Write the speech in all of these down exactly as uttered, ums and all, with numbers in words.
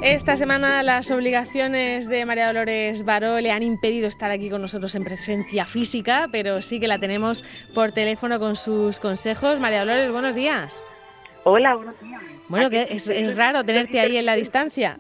Esta semana las obligaciones de María Dolores Baró le han impedido estar aquí con nosotros en presencia física, pero sí que la tenemos por teléfono con sus consejos. María Dolores, buenos días. Hola, buenos días. Bueno, que es, es raro tenerte ahí en la distancia.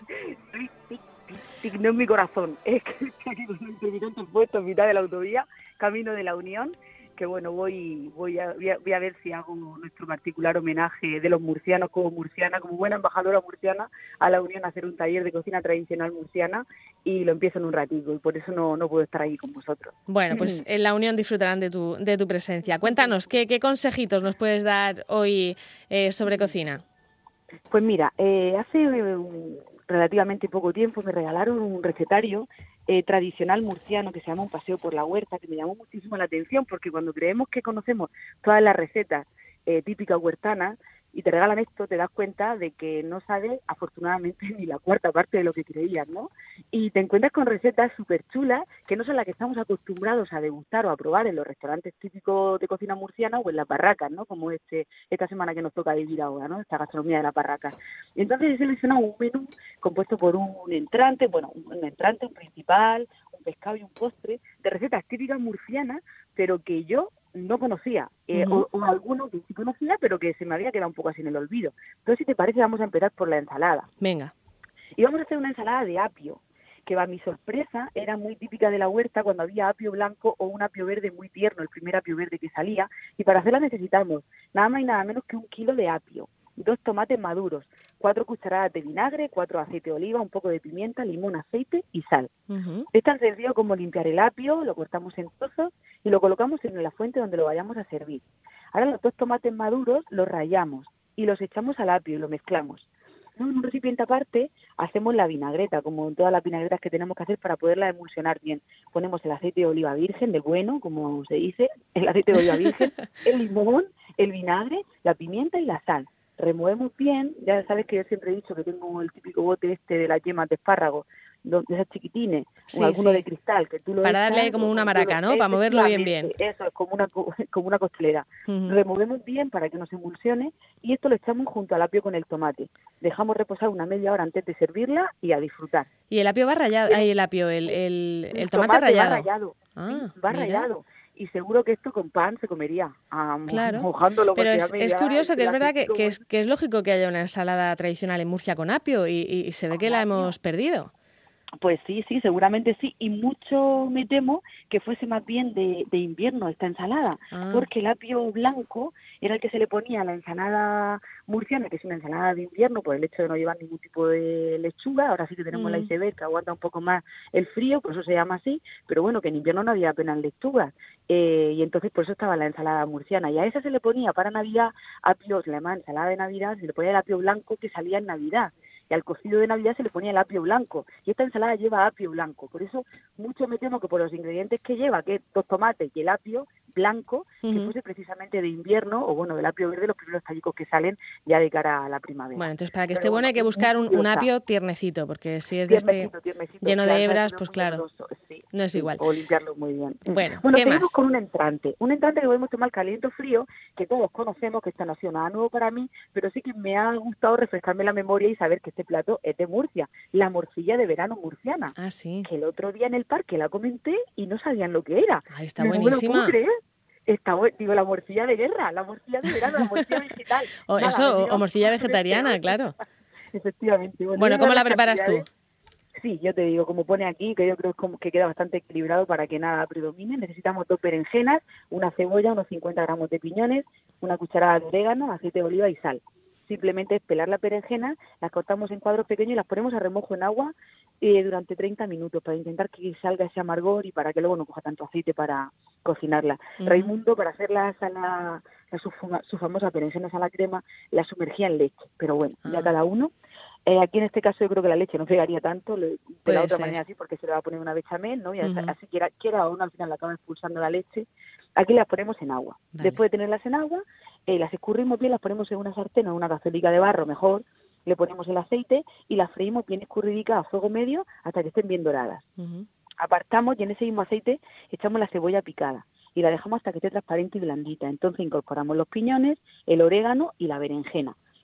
Tic, tic, tic, no en mi corazón. Es que estoy aquí con un intermitente puesto en mitad de la autovía, camino de la Unión, que bueno, voy voy a, voy a, voy a ver si hago nuestro particular homenaje de los murcianos como murciana, como buena embajadora murciana, a la Unión a hacer un taller de cocina tradicional murciana y lo empiezo en un ratito y por eso no, no puedo estar ahí con vosotros. Bueno, pues en la Unión disfrutarán de tu, de tu presencia. Cuéntanos, ¿qué, qué consejitos nos puedes dar hoy eh, sobre cocina? Pues mira, eh, hace um, relativamente poco tiempo me regalaron un recetario eh, tradicional murciano que se llama Un paseo por la huerta, que me llamó muchísimo la atención porque cuando creemos que conocemos todas las recetas eh, típicas huertanas y te regalan esto, te das cuenta de que no sabes, afortunadamente, ni la cuarta parte de lo que creías, ¿no? Y te encuentras con recetas súper chulas que no son las que estamos acostumbrados a degustar o a probar en los restaurantes típicos de cocina murciana o en las barracas, ¿no? Como este esta semana que nos toca vivir ahora, ¿no? Esta gastronomía de las barracas. Y entonces he seleccionado un menú compuesto por un entrante, bueno, un entrante, un principal, un pescado y un postre, de recetas típicas murcianas, pero que yo no conocía, eh, uh-huh. o, o alguno que sí conocía, pero que se me había quedado un poco así en el olvido. Entonces, si te parece, vamos a empezar por la ensalada. Venga. Y vamos a hacer una ensalada de apio, que a mi sorpresa era muy típica de la huerta cuando había apio blanco o un apio verde muy tierno, el primer apio verde que salía. Y para hacerla necesitamos nada más y nada menos que un kilo de apio, dos tomates maduros, cuatro cucharadas de vinagre, cuatro de aceite de oliva, un poco de pimienta, limón, aceite y sal. Uh-huh. Es tan sencillo como limpiar el apio, lo cortamos en trozos y lo colocamos en la fuente donde lo vayamos a servir. Ahora los dos tomates maduros los rallamos y los echamos al apio y lo mezclamos. En un recipiente aparte hacemos la vinagreta, como en todas las vinagretas que tenemos que hacer para poderla emulsionar bien. Ponemos el aceite de oliva virgen, del bueno, como se dice, el aceite de oliva virgen, el limón, el vinagre, la pimienta y la sal. Removemos bien, ya sabes que yo siempre he dicho que tengo el típico bote este de las yemas de espárrago, de esas chiquitines, sí, o alguno sí. de cristal, que tú lo para echas, darle como una maraca, ¿no? Para moverlo bien bien. Eso es como una como una costelera. Uh-huh. Removemos bien para que no se emulsione y esto lo echamos junto al apio con el tomate. Dejamos reposar una media hora antes de servirla y a disfrutar. Y el apio va rallado, ahí el apio, el, el, el, el tomate, tomate rallado. Va rallado, ah, sí, va mira. rallado. Y seguro que esto con pan se comería, um, claro. mojándolo. Pero es, es curioso que es verdad que, que, es, que es lógico que haya una ensalada tradicional en Murcia con apio y, y, y se ve que la hemos perdido. Pues sí, sí, seguramente sí. Y mucho me temo que fuese más bien de, de invierno esta ensalada, ah. porque el apio blanco era el que se le ponía a la ensalada murciana, que es una ensalada de invierno por el hecho de no llevar ningún tipo de lechuga. Ahora sí que tenemos mm. la iceberg, que aguanta un poco más el frío, por eso se llama así, pero bueno, que en invierno no había apenas lechugas. Eh, y entonces por eso estaba la ensalada murciana. Y a esa se le ponía para Navidad apio, se le llamaba ensalada de Navidad, se le ponía el apio blanco que salía en Navidad. Y al cocido de Navidad se le ponía el apio blanco. Y esta ensalada lleva apio blanco. Por eso mucho me temo que por los ingredientes que lleva, que es dos tomates y el apio blanco, uh-huh. que fuese precisamente de invierno, o bueno, del apio verde, los primeros tallicos que salen ya de cara a la primavera. Bueno, entonces para que Pero esté bueno, bueno hay que buscar un, un apio tiernecito, porque si es de este lleno de hebras, pues claro, sí, no es sí, igual. O limpiarlo muy bien. Bueno, bueno ¿qué seguimos más? con un entrante. Un entrante que podemos tomar caliente o frío, que todos conocemos, que esta no ha sido nada nuevo para mí, pero sí que me ha gustado refrescarme la memoria y saber que este plato es de Murcia, la morcilla de verano murciana. Ah, sí. Que el otro día en el parque la comenté y no sabían lo que era. Ah, está no buenísima. Me lo puedo creer. Está, digo, la morcilla de guerra, la morcilla de verano, la morcilla vegetal. o Nada, eso, o morcilla vegetariana, claro. Efectivamente. Bueno, bueno ¿cómo la preparas tú? Sí, yo te digo, como pone aquí, que yo creo que, como que queda bastante equilibrado para que nada predomine. Necesitamos dos berenjenas, una cebolla, unos cincuenta gramos de piñones, una cucharada de orégano, aceite de oliva y sal. Simplemente es pelar las berenjenas, las cortamos en cuadros pequeños y las ponemos a remojo en agua eh, durante treinta minutos para intentar que salga ese amargor y para que luego no coja tanto aceite para cocinarla. Uh-huh. Raimundo, para hacer la, la, la su, su famosa berenjenas a la crema, la sumergía en leche, pero bueno, uh-huh. ya cada uno. Eh, aquí en este caso yo creo que la leche no pegaría tanto, de la otra ser. manera sí, porque se le va a poner una bechamel, ¿no? Y uh-huh. así quiera, quiera o no, al final la acaba expulsando la leche. Aquí las ponemos en agua. Vale. Después de tenerlas en agua, eh, las escurrimos bien, las ponemos en una sartén o en una cazuelica de barro mejor, le ponemos el aceite y las freímos bien escurridicas a fuego medio hasta que estén bien doradas. Uh-huh. Apartamos y en ese mismo aceite echamos la cebolla picada y la dejamos hasta que esté transparente y blandita. Entonces incorporamos los piñones, el orégano y la berenjena.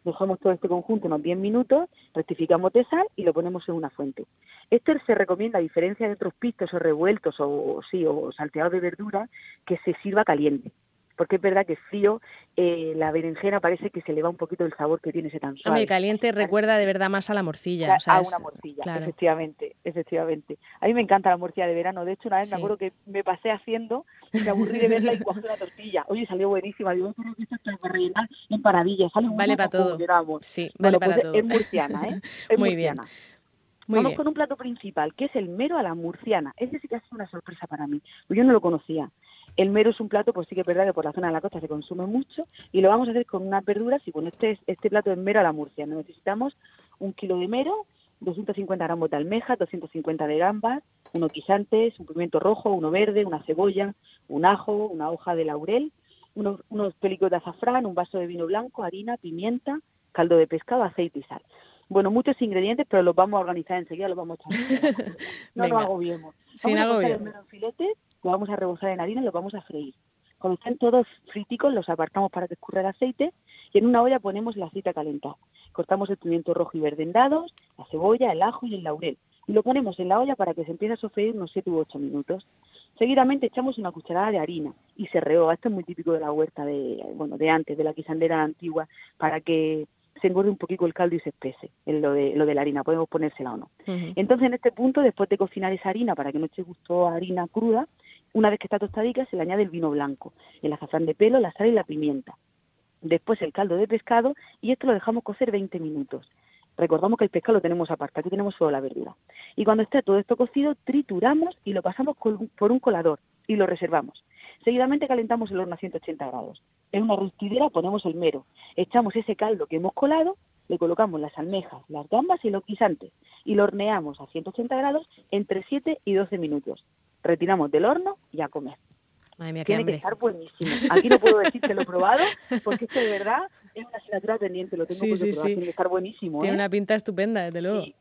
Dejamos todo este conjunto unos diez minutos, rectificamos de sal y lo ponemos en una fuente. Este se recomienda, a diferencia de otros pistos o revueltos o sí o salteados de verdura, que se sirva caliente. Porque es verdad que frío, eh, la berenjena parece que se le va un poquito el sabor que tiene ese tan suave. Hombre, caliente recuerda de verdad más a la morcilla. O sea, a es, una morcilla, claro. efectivamente, efectivamente. A mí me encanta la morcilla de verano. De hecho, una vez sí. me acuerdo que me pasé haciendo y me aburrí de verla y cogí una tortilla. Oye, salió buenísima. Digo, pero esto está para rellenar en paradillas. Sale vale para todo. Sí, vale bueno, para pues todo. Es murciana, ¿eh? Es Muy murciana. bien. Muy Vamos bien. con un plato principal, que es el mero a la murciana. Ese sí que ha sido una sorpresa para mí. Yo no lo conocía. El mero es un plato, pues sí que es verdad que por la zona de la costa se consume mucho y lo vamos a hacer con unas verduras y bueno, este, este plato es mero a la murciana. Necesitamos un kilo de mero, doscientos cincuenta gramos de almejas, doscientos cincuenta de gambas, unos guisantes, un pimiento rojo, uno verde, una cebolla, un ajo, una hoja de laurel, unos, unos pelicos de azafrán, un vaso de vino blanco, harina, pimienta, caldo de pescado, aceite y sal. Bueno, muchos ingredientes, pero los vamos a organizar enseguida, los vamos a echar. No nos agobiemos. Sin vamos agobio. a cortar el mero en filetes, lo vamos a rebozar en harina y lo vamos a freír. Cuando estén todos friticos, los apartamos para que escurra el aceite y en una olla ponemos el aceite a calentar. Cortamos el pimiento rojo y verde en dados, la cebolla, el ajo y el laurel. Y lo ponemos en la olla para que se empiece a sofreír unos siete u ocho minutos. Seguidamente echamos una cucharada de harina y se rehoga. Esto es muy típico de la huerta de, bueno, de antes, de la guisandera antigua, para que se engorde un poquito el caldo y se espese, en lo de, lo de la harina, podemos ponérsela o no. Uh-huh. Entonces, en este punto, después de cocinar esa harina, para que no eche gusto a harina cruda, una vez que está tostadica, se le añade el vino blanco, el azafrán de pelo, la sal y la pimienta. Después el caldo de pescado y esto lo dejamos cocer veinte minutos. Recordamos que el pescado lo tenemos aparte, aquí tenemos solo la verdura. Y cuando esté todo esto cocido, trituramos y lo pasamos por un colador y lo reservamos. Seguidamente calentamos el horno a ciento ochenta grados. En una rostidera ponemos el mero, echamos ese caldo que hemos colado, le colocamos las almejas, las gambas y los guisantes y lo horneamos a ciento ochenta grados entre siete y doce minutos. Retiramos del horno y a comer. Madre mía, qué Tiene hambre. que estar buenísimo. Aquí no puedo decir que lo he probado, porque esto de verdad es una asignatura pendiente, lo tengo sí, que sí, probar, sí. tiene que estar buenísimo. Tiene ¿eh? una pinta estupenda, desde luego. Sí.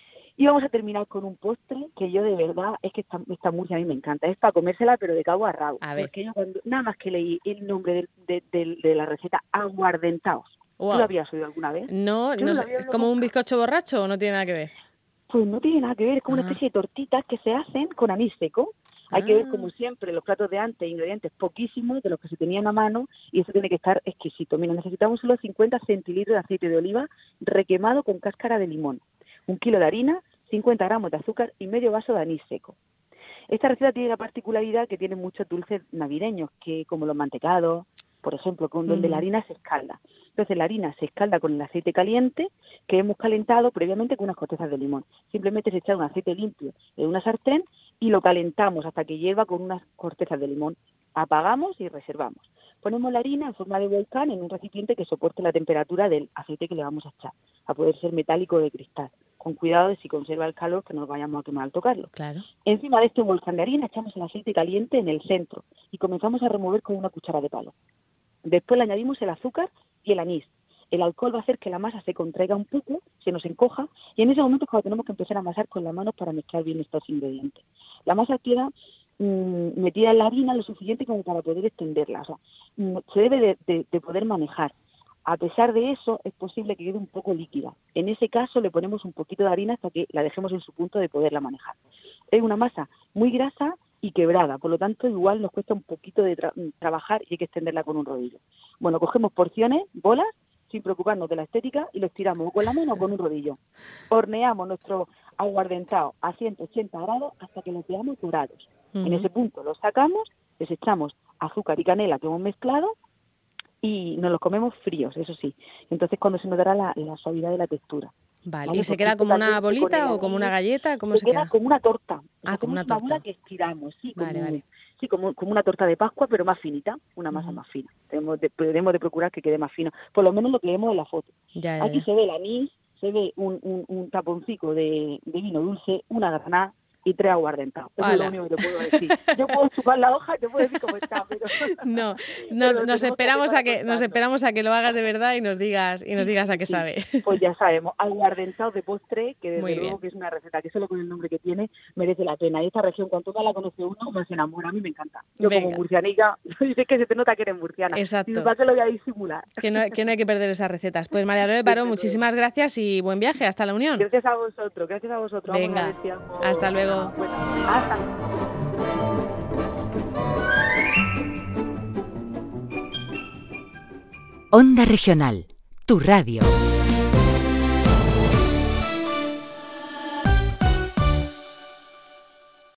Y vamos a terminar con un postre que yo de verdad, es que esta, esta Murcia a mí me encanta, es para comérsela pero de cabo a rabo. A ver. Porque yo cuando, nada más que leí el nombre de, de, de, de la receta, aguardentaos. Wow. ¿Tú lo habías oído alguna vez? No, no, no sé, ¿es como un bizcocho borracho o no tiene nada que ver? Pues no tiene nada que ver, es como ah. una especie de tortitas que se hacen con anís seco. Hay ah. que ver, como siempre, los platos de antes, ingredientes poquísimos de los que se tenían a mano y eso tiene que estar exquisito. Mira, necesitamos solo cincuenta centilitros de aceite de oliva requemado con cáscara de limón, un kilo de harina, cincuenta gramos de azúcar y medio vaso de anís seco. Esta receta tiene la particularidad que tiene muchos dulces navideños, que como los mantecados, por ejemplo, con donde mm. la harina se escalda. Entonces la harina se escalda con el aceite caliente que hemos calentado previamente con unas cortezas de limón. Simplemente se echa un aceite limpio en una sartén y lo calentamos hasta que hierva con unas cortezas de limón. Apagamos y reservamos. Ponemos la harina en forma de volcán en un recipiente que soporte la temperatura del aceite que le vamos a echar, a poder ser metálico o de cristal, con cuidado de si conserva el calor que no nos vayamos a quemar al tocarlo. Claro. Encima de este volcán de harina echamos el aceite caliente en el centro y comenzamos a remover con una cuchara de palo. Después le añadimos el azúcar y el anís. El alcohol va a hacer que la masa se contraiga un poco, se nos encoja, y en ese momento es cuando tenemos que empezar a amasar con las manos para mezclar bien estos ingredientes. La masa queda mmm, metida en la harina lo suficiente como para poder extenderla. O sea, mmm, se debe de, de, de poder manejar. A pesar de eso, es posible que quede un poco líquida. En ese caso, le ponemos un poquito de harina hasta que la dejemos en su punto de poderla manejar. Es una masa muy grasa y quebrada, por lo tanto, igual nos cuesta un poquito de tra- trabajar y hay que extenderla con un rodillo. Bueno, cogemos porciones, bolas, sin preocuparnos de la estética, y lo estiramos o con la mano o con un rodillo. Horneamos nuestro aguardentado a ciento ochenta grados hasta que los veamos dorados. Uh-huh. En ese punto los sacamos, les echamos azúcar y canela que hemos mezclado y nos los comemos fríos, eso sí. Entonces, cuando se notará la, la suavidad de la textura. Vale, ¿Vale? ¿y se queda como una bolita o como una galleta? ¿Cómo se, se queda? queda Como una torta. Ah, como una torta. Una bola que estiramos, sí, como, vale, vale. sí como, como una torta de Pascua, pero más finita, una masa uh-huh. más fina. Debemos de, debemos de procurar que quede más fino, por lo menos lo que vemos en la foto. Ya, ya, Aquí ya. se ve el anís, se ve un, un, un taponcito de, de vino dulce, una granada, y tres aguardentados. Eso Hola. es lo único que te puedo decir. Yo puedo chupar la hoja, te puedo decir cómo está, pero... No, no pero nos esperamos que a que nos esperamos a que lo hagas de verdad y nos digas y nos digas a qué sí, sabe. Pues ya sabemos, aguardentados de postre, que desde Muy luego bien. que es una receta que solo con el nombre que tiene merece la pena. Y esta región, cuando más la conoce uno, más se enamora. A mí me encanta. Yo Venga. como murcianica, dice que se te nota que eres murciana. Exacto. Y para que lo voy a disimular. Que no, que no hay que perder esas recetas. Pues María Dolores Baró, muchísimas gracias y buen viaje. Hasta la Unión. Gracias a vosotros, gracias a vosotros. Venga, Vamos a ver si algo- hasta luego. Bueno, hasta luego. Onda Regional, tu radio.